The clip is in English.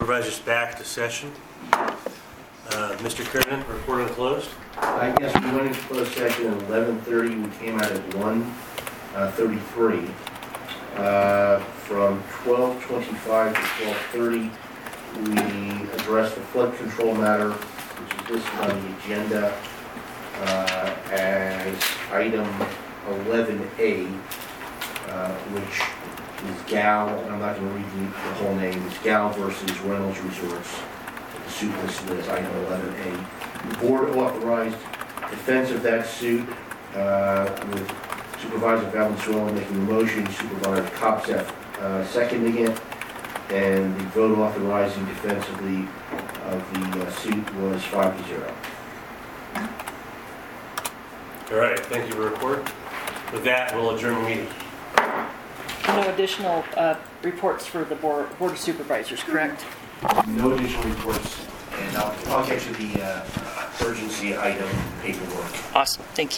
Supervisors back to session. Mr. Kernan, report on closed. Yes, we went into closed session at 11:30. We came out at 1:33. From 12:25 to 12:30, we addressed the flood control matter, which is listed on the agenda as item 11A, which is Gal, and I'm not going to read the whole name, it's Gal versus Reynolds Resorts. The suit listed as item 11A. The board authorized defense of that suit with Supervisor Valenzuela making the motion, Supervisor Kopseth seconding it, and the vote authorizing defense of the suit was 5-0. All right, thank you for the report. With that, we'll adjourn the meeting. No additional reports for the Board of Supervisors, correct? No additional reports, and I'll get you the urgency item paperwork. Awesome, thank you.